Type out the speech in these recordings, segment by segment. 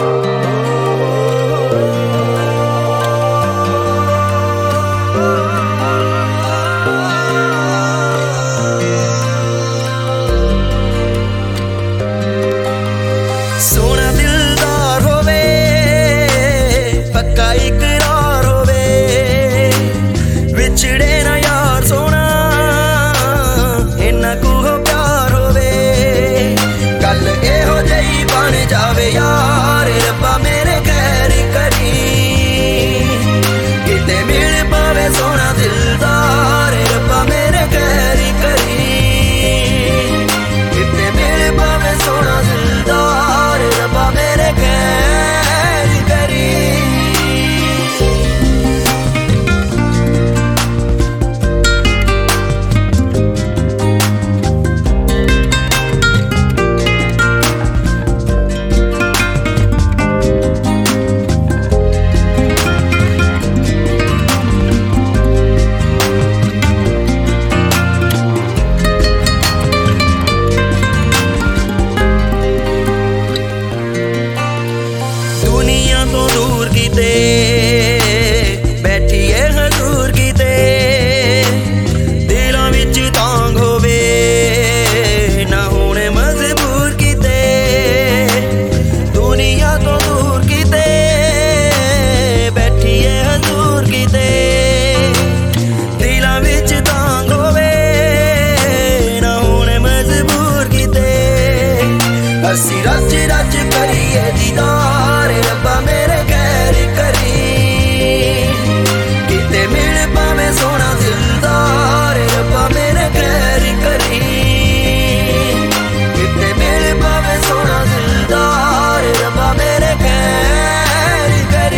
सोना दिलदार होवे पक्का इकरार होवे विछड़े ना यार सोना इन्ना कू हो प्यार होवे गल एहो जही बन जावे यार रब्बा मेरे खैर करी किते मिल पावे सोना दिलदार रब्बा मेरे खैर करी किते मिल पावे सोना दिलदार रब्बा मेरे खैर करी। दुनिया तो दूर कीते बैठी है हजूर कीते दिलों विच तांग होवे ना होने मजबूर कीते दुनिया तो दूर कीते बैठी है हजूर कीते दिलों विच तांग होवे ना होने मजबूर कीते असी रज रज करिए दीदार रब्बा मेरे खैर करी किते मिल पावे सोना दिलदार रब्बा मेरे खैर करी किते मिल पावे सोना दिलदार रब्बा मेरे खैर करी।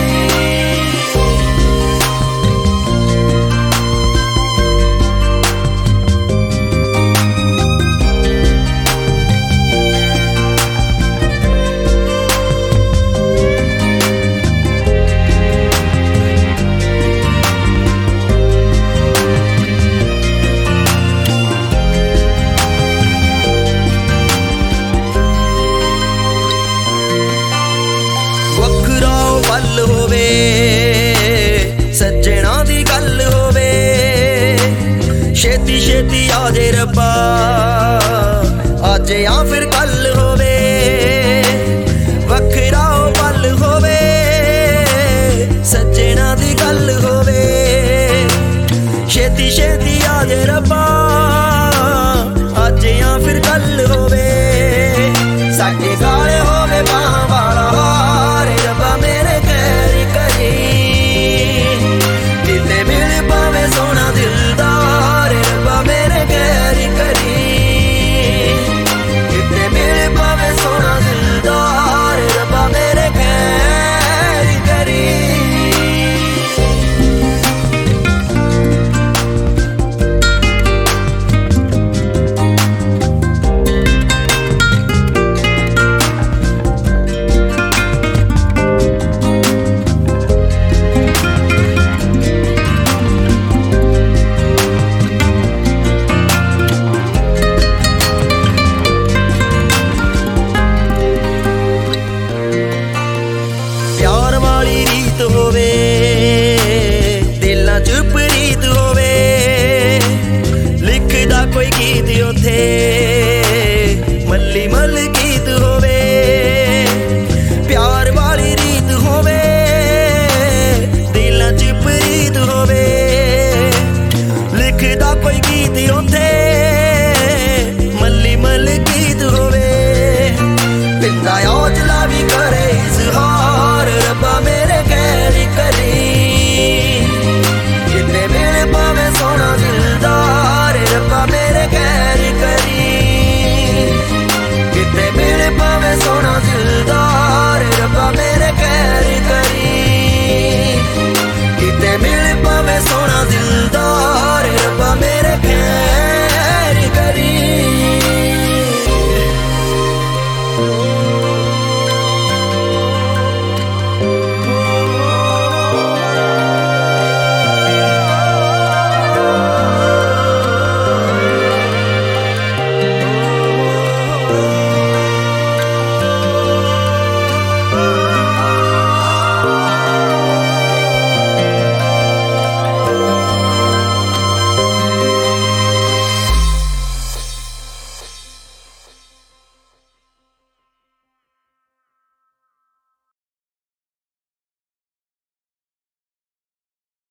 पल होवे सज्जना दी गल होवे छेती छेती आजे रब्बा अज या फिर कल होवे वखरा पल होवे सज्जना दी गल होवे छेती छेती आजे रब्बा अज या फिर कल होवे साडे गाल होवे बाहां वाला हार रब्बा मेरे खैर करी किते मिल पावे सोना दिलदार रब्बा मेरे खैर करी किते मिल पावे सोना दिलदार रब्बा मेरे खैर करी। प्यार वाली रीत होवे दिलां च प्रीत होवे लिखदा कोई गीत उथे मल्ली मल गीत होवे प्यार वाली रीत होवे दिलां च प्रीत होवे लिखदा कोई गीत उथे मल्ली मल गीत होवे पिंदा औज